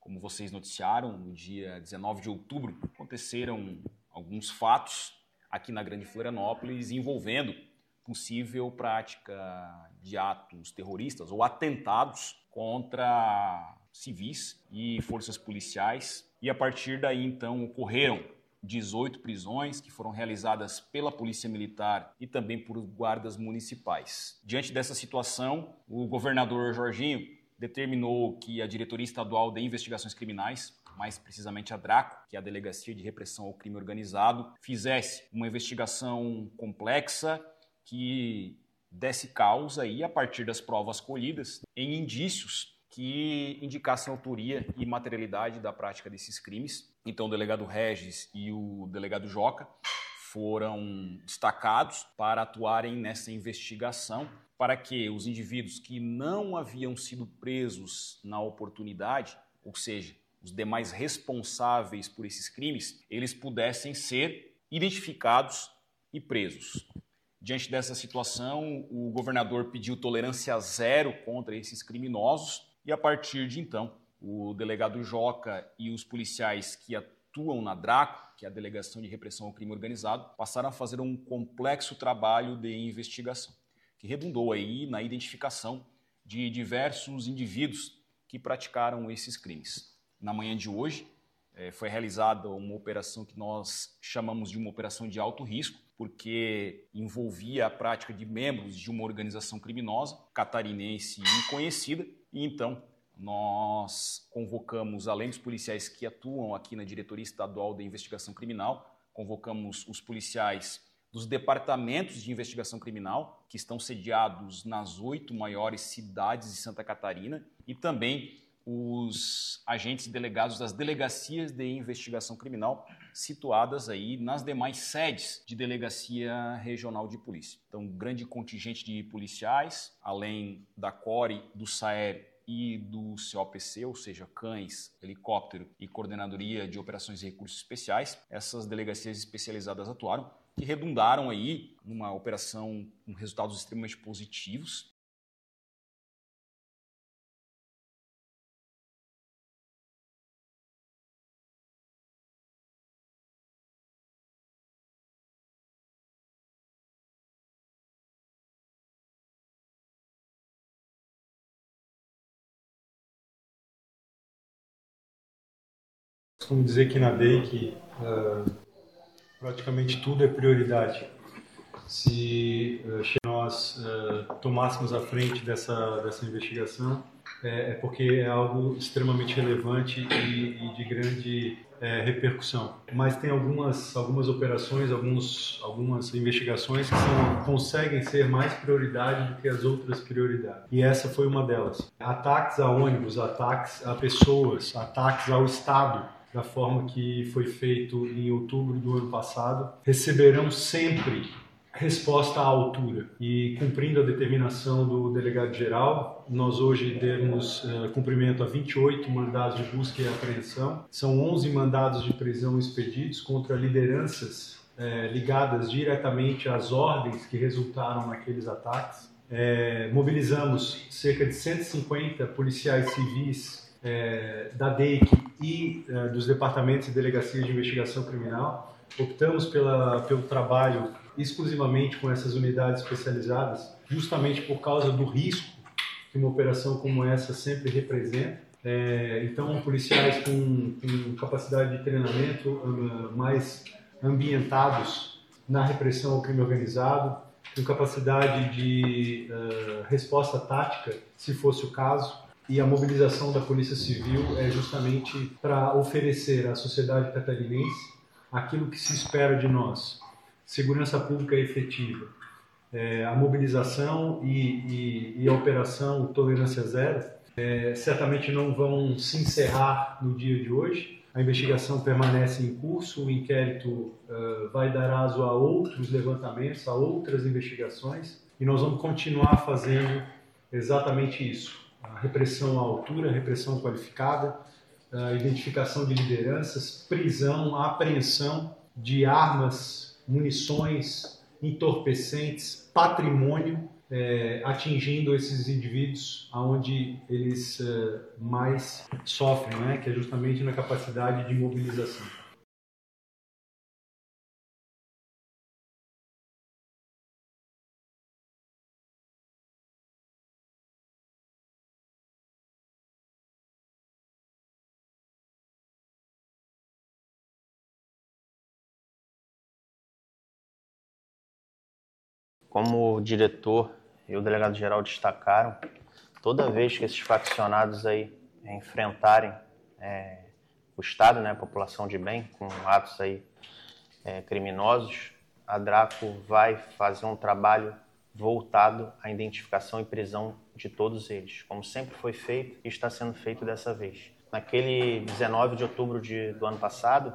Como vocês noticiaram, no dia 19 de outubro aconteceram alguns fatos aqui na Grande Florianópolis envolvendo possível prática de atos terroristas ou atentados contra civis e forças policiais. E a partir daí, então, ocorreram 18 prisões que foram realizadas pela Polícia Militar e também por guardas municipais. Diante dessa situação, o governador Jorginho determinou que a Diretoria Estadual de Investigações Criminais, mais precisamente a DRACO, que é a Delegacia de Repressão ao Crime Organizado, fizesse uma investigação complexa que desse causa aí, a partir das provas colhidas, em indícios que indicassem autoria e materialidade da prática desses crimes. Então, o delegado Regis e o delegado Joca foram destacados para atuarem nessa investigação, para que os indivíduos que não haviam sido presos na oportunidade, ou seja, os demais responsáveis por esses crimes, eles pudessem ser identificados e presos. Diante dessa situação, o governador pediu tolerância zero contra esses criminosos e, a partir de então, o delegado Joca e os policiais que atuam na DRACO, que é a Delegação de Repressão ao Crime Organizado, passaram a fazer um complexo trabalho de investigação, que redundou aí na identificação de diversos indivíduos que praticaram esses crimes. Na manhã de hoje, foi realizada uma operação que nós chamamos de uma operação de alto risco, porque envolvia a prática de membros de uma organização criminosa, catarinense e conhecida, e então nós convocamos, além dos policiais que atuam aqui na Diretoria Estadual de Investigação Criminal, convocamos os policiais dos departamentos de investigação criminal, que estão sediados nas 8 maiores cidades de Santa Catarina, e também os agentes e delegados das delegacias de investigação criminal situadas aí nas demais sedes de delegacia regional de polícia. Então, um grande contingente de policiais, além da CORE, do SAER e do COPC, ou seja, cães, helicóptero e coordenadoria de operações e recursos especiais. Essas delegacias especializadas atuaram e redundaram aí numa operação com resultados extremamente positivos. Costumo dizer que na DEIC praticamente tudo é prioridade. Se nós tomássemos a frente dessa investigação, é porque é algo extremamente relevante e de grande repercussão. Mas tem algumas operações, algumas investigações que conseguem ser mais prioridade do que as outras prioridades. E essa foi uma delas. Ataques a ônibus, ataques a pessoas, ataques ao Estado, da forma que foi feito em outubro do ano passado, receberão sempre resposta à altura. E cumprindo a determinação do delegado-geral, nós hoje demos cumprimento a 28 mandados de busca e apreensão. São 11 mandados de prisão expedidos contra lideranças ligadas diretamente às ordens que resultaram naqueles ataques. Mobilizamos cerca de 150 policiais civis da DEIC e dos departamentos e delegacias de investigação criminal. Optamos pelo trabalho exclusivamente com essas unidades especializadas, justamente por causa do risco que uma operação como essa sempre representa. Então, policiais com capacidade de treinamento mais ambientados na repressão ao crime organizado, com capacidade de resposta tática, se fosse o caso. E a mobilização da Polícia Civil é justamente para oferecer à sociedade catarinense aquilo que se espera de nós: segurança pública efetiva. A mobilização e a operação Tolerância Zero certamente não vão se encerrar no dia de hoje. A investigação permanece em curso, o inquérito vai dar aso a outros levantamentos, a outras investigações, e nós vamos continuar fazendo exatamente isso. A repressão à altura, repressão qualificada, a identificação de lideranças, prisão, apreensão de armas, munições, entorpecentes, patrimônio atingindo esses indivíduos aonde eles mais sofrem, né? Que é justamente na capacidade de mobilização. Como o diretor e o delegado-geral destacaram, toda vez que esses faccionados aí enfrentarem o Estado, né, a população de bem, com atos aí criminosos, a Draco vai fazer um trabalho voltado à identificação e prisão de todos eles, como sempre foi feito e está sendo feito dessa vez. Naquele 19 de outubro do ano passado,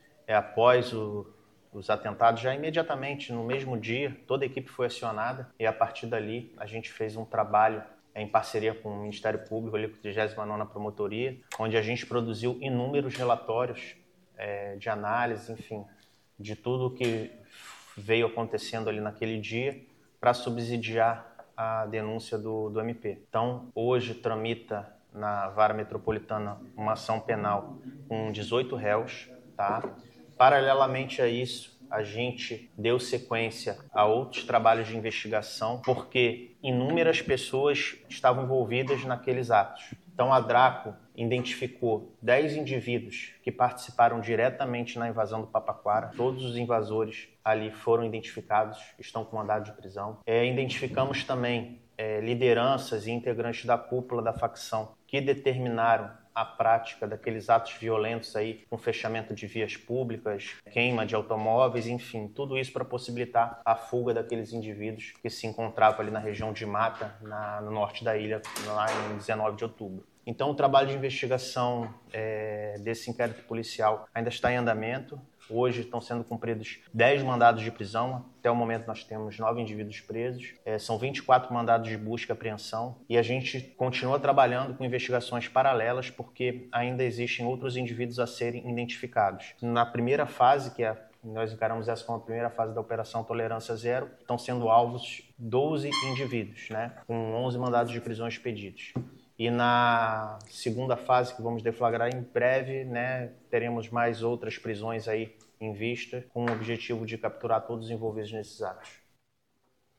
após os atentados, já imediatamente, no mesmo dia, toda a equipe foi acionada e a partir dali a gente fez um trabalho em parceria com o Ministério Público, ali com a 39ª Promotoria, onde a gente produziu inúmeros relatórios de análise, enfim, de tudo que veio acontecendo ali naquele dia para subsidiar a denúncia do MP. Então, hoje tramita na Vara Metropolitana uma ação penal com 18 réus, tá? Paralelamente a isso, a gente deu sequência a outros trabalhos de investigação, porque inúmeras pessoas estavam envolvidas naqueles atos. Então, a Draco identificou 10 indivíduos que participaram diretamente na invasão do Papaquara. Todos os invasores ali foram identificados, estão com mandado de prisão. Identificamos também lideranças e integrantes da cúpula da facção que determinaram a prática daqueles atos violentos aí, com fechamento de vias públicas, queima de automóveis, enfim, tudo isso para possibilitar a fuga daqueles indivíduos que se encontravam ali na região de Mata, no norte da ilha, lá em 19 de outubro. Então, o trabalho de investigação desse inquérito policial ainda está em andamento. Hoje estão sendo cumpridos 10 mandados de prisão. Até o momento nós temos 9 indivíduos presos. São 24 mandados de busca e apreensão. E a gente continua trabalhando com investigações paralelas porque ainda existem outros indivíduos a serem identificados. Na primeira fase, nós encaramos essa como a primeira fase da Operação Tolerância Zero, estão sendo alvos 12 indivíduos, né, com 11 mandados de prisão expedidos. E na segunda fase, que vamos deflagrar em breve, né, teremos mais outras prisões aí em vista, com o objetivo de capturar todos os envolvidos nesses atos.